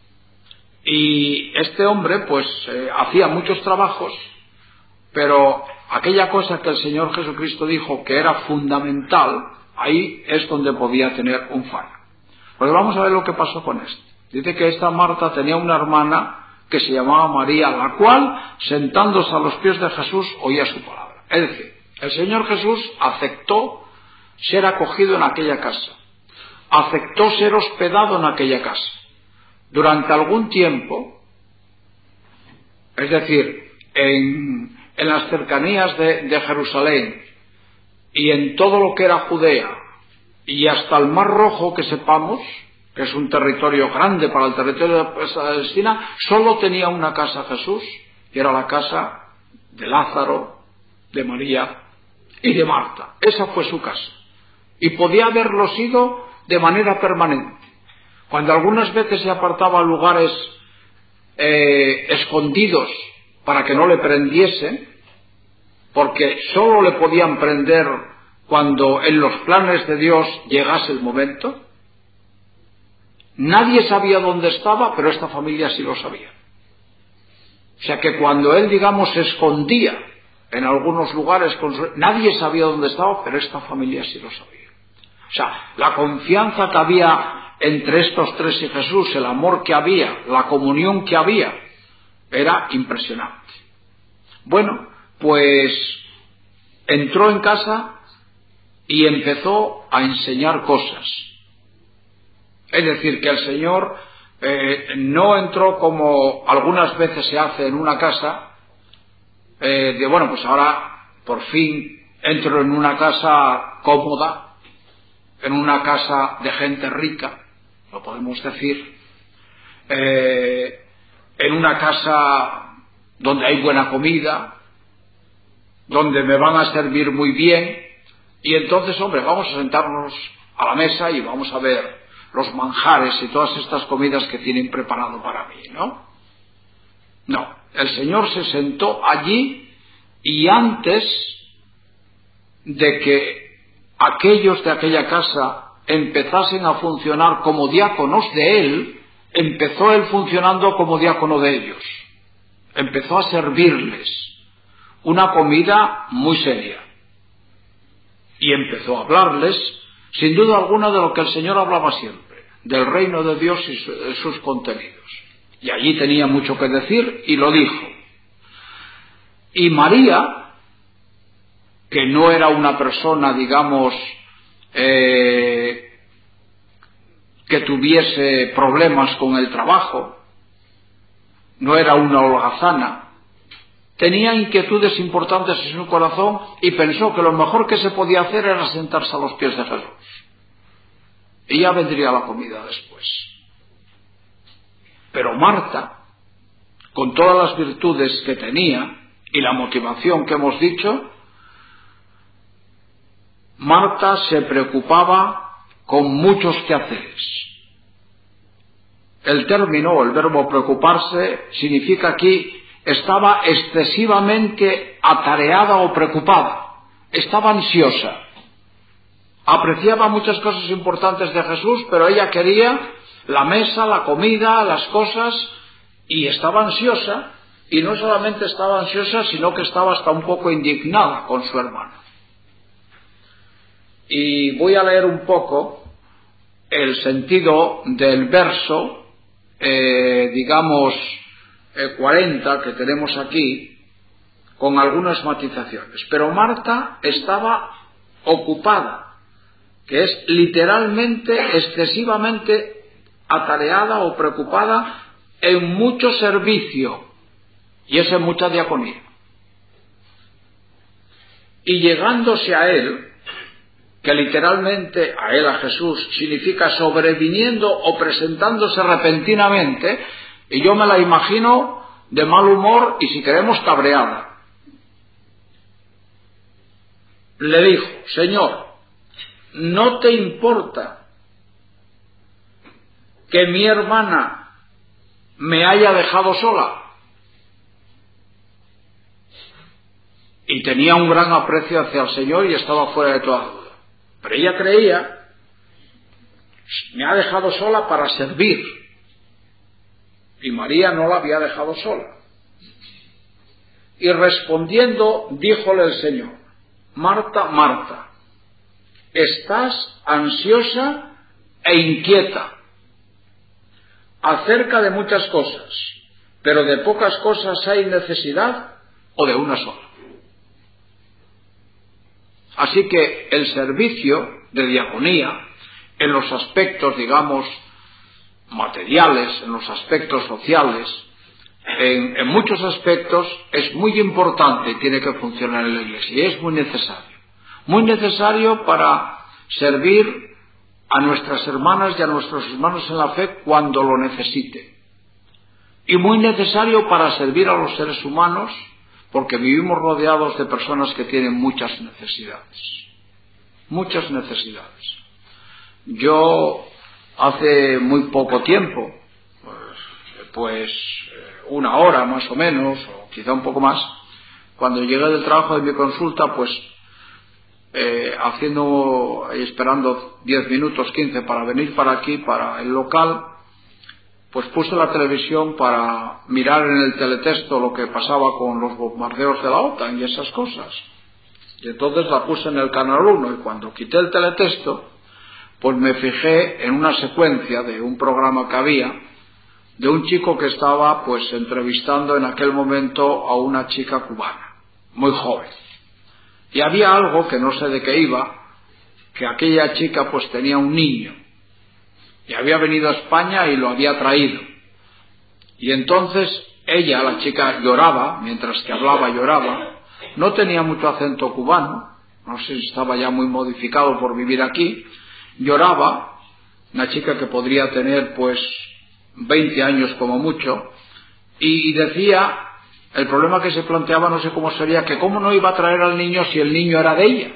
Y este hombre, pues, hacía muchos trabajos, pero aquella cosa que el Señor Jesucristo dijo que era fundamental, ahí es donde podía tener un fallo. Pues vamos a ver lo que pasó con esto. Dice que esta Marta tenía una hermana que se llamaba María, la cual, sentándose a los pies de Jesús, oía su palabra. Es decir, el Señor Jesús aceptó ser acogido en aquella casa, aceptó ser hospedado en aquella casa durante algún tiempo, es decir, en las cercanías de Jerusalén y en todo lo que era Judea y hasta el Mar Rojo, que sepamos que es un territorio grande para el territorio de Palestina. Solo tenía una casa Jesús, y era la casa de Lázaro, de María y de Marta. Esa fue su casa, y podía haberlo sido de manera permanente. Cuando algunas veces se apartaba a lugares escondidos para que no le prendiesen, porque solo le podían prender cuando en los planes de Dios llegase el momento. Nadie sabía dónde estaba, pero esta familia sí lo sabía. O sea que cuando él, digamos, se escondía en algunos lugares, nadie sabía dónde estaba, pero esta familia sí lo sabía. O sea, la confianza que había entre estos tres y Jesús, el amor que había, la comunión que había, era impresionante. Bueno, pues entró en casa y empezó a enseñar cosas. Es decir, que el Señor no entró como algunas veces se hace en una casa, bueno, pues ahora por fin entro en una casa cómoda, en una casa de gente rica, lo podemos decir, en una casa donde hay buena comida, donde me van a servir muy bien, y entonces, hombre, vamos a sentarnos a la mesa y vamos a ver los manjares y todas estas comidas que tienen preparado para mí, ¿no? No, el Señor se sentó allí, y antes de que aquellos de aquella casa empezasen a funcionar como diáconos de Él, empezó Él funcionando como diácono de ellos. Empezó a servirles una comida muy seria. Y empezó a hablarles, sin duda alguna, de lo que el Señor hablaba siempre, del reino de Dios y sus contenidos. Y allí tenía mucho que decir, y lo dijo. Y María, que no era una persona, digamos, que tuviese problemas con el trabajo, no era una holgazana, tenía inquietudes importantes en su corazón y pensó que lo mejor que se podía hacer era sentarse a los pies de Jesús. Y ya vendría la comida después. Pero Marta, con todas las virtudes que tenía y la motivación que hemos dicho, Marta se preocupaba con muchos quehaceres. El término, o el verbo preocuparse, significa aquí estaba excesivamente atareada o preocupada, estaba ansiosa, apreciaba muchas cosas importantes de Jesús, pero ella quería la mesa, la comida, las cosas, y estaba ansiosa, y no solamente estaba ansiosa, sino que estaba hasta un poco indignada con su hermano. Y voy a leer un poco el sentido del verso, digamos, 40 que tenemos aquí, con algunas matizaciones. Pero Marta estaba ocupada, que es literalmente, excesivamente atareada o preocupada en mucho servicio, y es en mucha diaconía. Y llegándose a él, que literalmente a él, a Jesús, significa sobreviniendo o presentándose repentinamente, y yo me la imagino de mal humor y, si queremos, cabreada. Le dijo: Señor, ¿no te importa que mi hermana me haya dejado sola? Y tenía un gran aprecio hacia el Señor y estaba fuera de toda duda. Pero ella creía: me ha dejado sola para servir. Y María no la había dejado sola. Y respondiendo, díjole el Señor: Marta, Marta, estás ansiosa e inquieta acerca de muchas cosas, pero de pocas cosas hay necesidad, o de una sola. Así que el servicio de diaconía, en los aspectos, digamos, materiales, en los aspectos sociales, en muchos aspectos, es muy importante y tiene que funcionar en la Iglesia, y es muy necesario para servir a nuestras hermanas y a nuestros hermanos en la fe cuando lo necesiten, y muy necesario para servir a los seres humanos, porque vivimos rodeados de personas que tienen muchas necesidades. Yo hace muy poco tiempo, pues una hora más o menos, o quizá un poco más, cuando llegué del trabajo de mi consulta, pues esperando 10 minutos, 15 para venir para aquí, para el local, pues puse la televisión para mirar en el teletexto lo que pasaba con los bombardeos de la OTAN y esas cosas. Y entonces la puse en el canal 1, y cuando quité el teletexto, pues me fijé en una secuencia de un programa que había, de un chico que estaba pues entrevistando en aquel momento a una chica cubana, muy joven. Y había algo que no sé de qué iba, que aquella chica pues tenía un niño y había venido a España y lo había traído. Y entonces ella, la chica, lloraba, mientras que hablaba lloraba, no tenía mucho acento cubano, no sé si estaba ya muy modificado por vivir aquí, lloraba, una chica que podría tener pues 20 años como mucho, y decía, el problema que se planteaba, no sé cómo sería, que cómo no iba a traer al niño si el niño era de ella.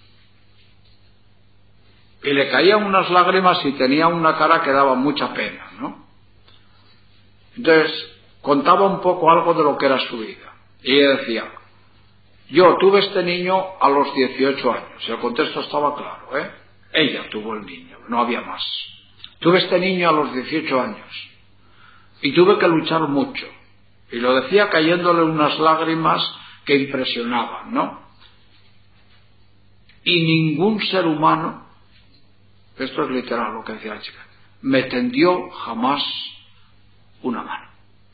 Y le caían unas lágrimas y tenía una cara que daba mucha pena, ¿no? Entonces, contaba un poco algo de lo que era su vida. Y ella decía, yo tuve este niño a los 18 años. El contexto estaba claro, ¿eh? Ella tuvo el niño, no había más. Tuve este niño a los 18 años. Y tuve que luchar mucho. Y lo decía cayéndole unas lágrimas que impresionaban, ¿no? Y ningún ser humano, esto es literal lo que decía la chica, me tendió jamás una mano.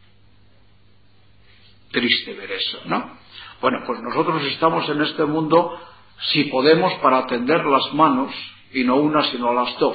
Triste ver eso, ¿no? Bueno, pues nosotros estamos en este mundo, si podemos, para tender las manos, y no una sino las dos.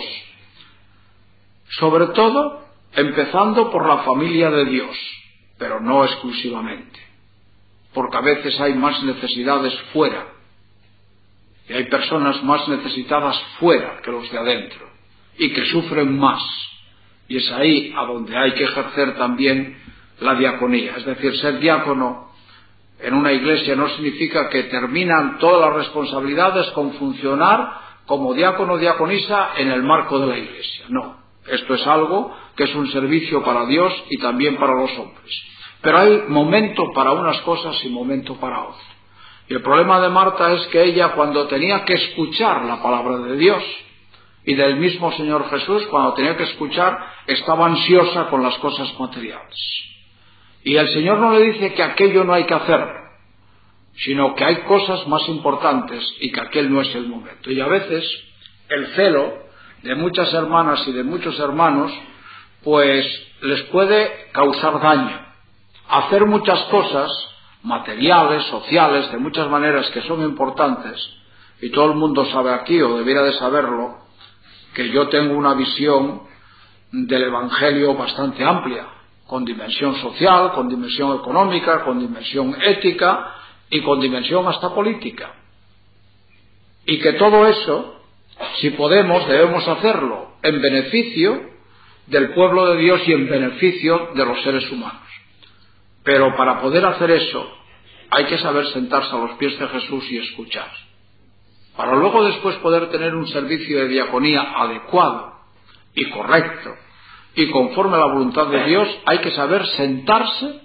Sobre todo, empezando por la familia de Dios, pero no exclusivamente, porque a veces hay más necesidades fuera, y hay personas más necesitadas fuera que los de adentro, y que sufren más, y es ahí a donde hay que ejercer también la diaconía. Es decir, ser diácono en una iglesia no significa que terminan todas las responsabilidades con funcionar como diácono o diaconisa en el marco de la iglesia. No, esto es algo que es un servicio para Dios y también para los hombres. Pero hay momento para unas cosas y momento para otras. Y el problema de Marta es que ella, cuando tenía que escuchar la palabra de Dios y del mismo Señor Jesús, cuando tenía que escuchar, estaba ansiosa con las cosas materiales. Y el Señor no le dice que aquello no hay que hacerlo, sino que hay cosas más importantes y que aquel no es el momento. Y a veces el celo de muchas hermanas y de muchos hermanos pues les puede causar daño. Hacer muchas cosas materiales, sociales, de muchas maneras que son importantes, y todo el mundo sabe aquí, o debiera de saberlo, que yo tengo una visión del Evangelio bastante amplia, con dimensión social, con dimensión económica, con dimensión ética y con dimensión hasta política. Y que todo eso, si podemos, debemos hacerlo en beneficio del pueblo de Dios y en beneficio de los seres humanos. Pero para poder hacer eso hay que saber sentarse a los pies de Jesús y escuchar. Para luego después poder tener un servicio de diaconía adecuado y correcto y conforme a la voluntad de Dios, hay que saber sentarse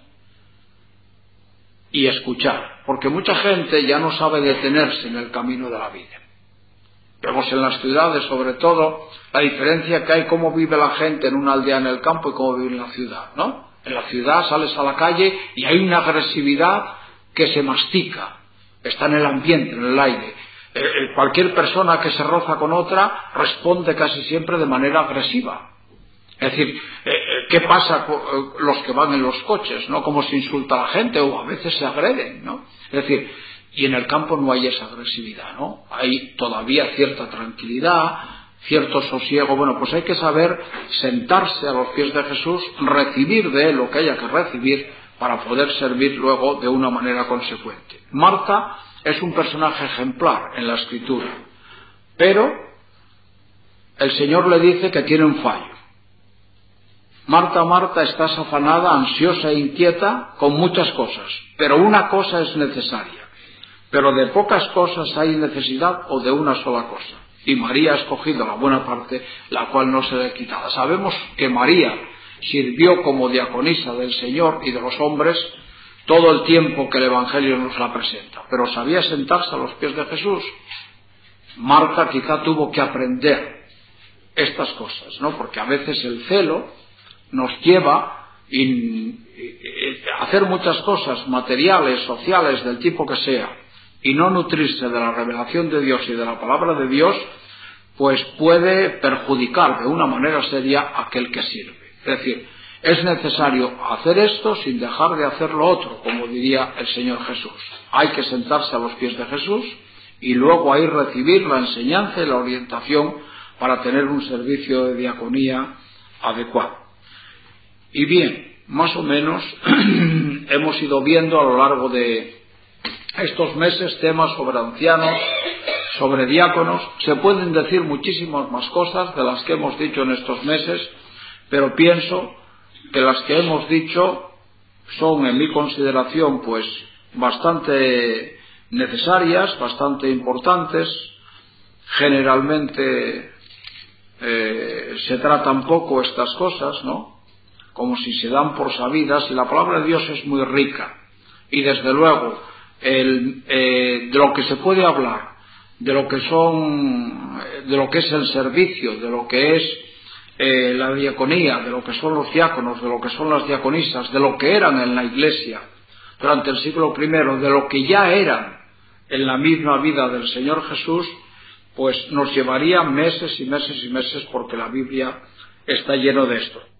y escuchar, porque mucha gente ya no sabe detenerse en el camino de la vida. Vemos en las ciudades, sobre todo, la diferencia que hay, cómo vive la gente en una aldea en el campo y cómo vive en la ciudad, ¿no? En la ciudad sales a la calle y hay una agresividad que se mastica, está en el ambiente, en el aire. Cualquier persona que se roza con otra responde casi siempre de manera agresiva. Es decir, ¿qué pasa con los que van en los coches, ¿no? Cómo se insulta a la gente o a veces se agreden, ¿no? Es decir, y en el campo no hay esa agresividad, ¿no? Hay todavía cierta tranquilidad, cierto sosiego. Bueno, pues hay que saber sentarse a los pies de Jesús, recibir de él lo que haya que recibir para poder servir luego de una manera consecuente. Marta es un personaje ejemplar en la Escritura, pero el Señor le dice que tiene un fallo. Marta, Marta, estás afanada, ansiosa e inquieta con muchas cosas, pero una cosa es necesaria. Pero de pocas cosas hay necesidad o de una sola cosa. Y María ha escogido la buena parte, la cual no será quitada. Sabemos que María sirvió como diaconisa del Señor y de los hombres todo el tiempo que el Evangelio nos la presenta. Pero sabía sentarse a los pies de Jesús. Marta quizá tuvo que aprender estas cosas, ¿no? Porque a veces el celo nos lleva a hacer muchas cosas materiales, sociales, del tipo que sea, y no nutrirse de la revelación de Dios y de la palabra de Dios, pues puede perjudicar de una manera seria a aquel que sirve. Es decir, es necesario hacer esto sin dejar de hacer lo otro, como diría el Señor Jesús. Hay que sentarse a los pies de Jesús y luego ahí recibir la enseñanza y la orientación para tener un servicio de diaconía adecuado. Y bien, más o menos hemos ido viendo a lo largo de estos meses temas sobre ancianos, sobre diáconos. Se pueden decir muchísimas más cosas de las que hemos dicho en estos meses, pero pienso que las que hemos dicho son, en mi consideración, pues bastante necesarias, bastante importantes. Generalmente se tratan poco estas cosas, ¿no? Como si se dan por sabidas, y la palabra de Dios es muy rica, y desde luego de lo que se puede hablar, de lo que es el servicio, de lo que es la diaconía, de lo que son los diáconos, de lo que son las diaconisas, de lo que eran en la Iglesia durante el siglo I, de lo que ya eran en la misma vida del Señor Jesús, pues nos llevaría meses y meses y meses, porque la Biblia está lleno de esto.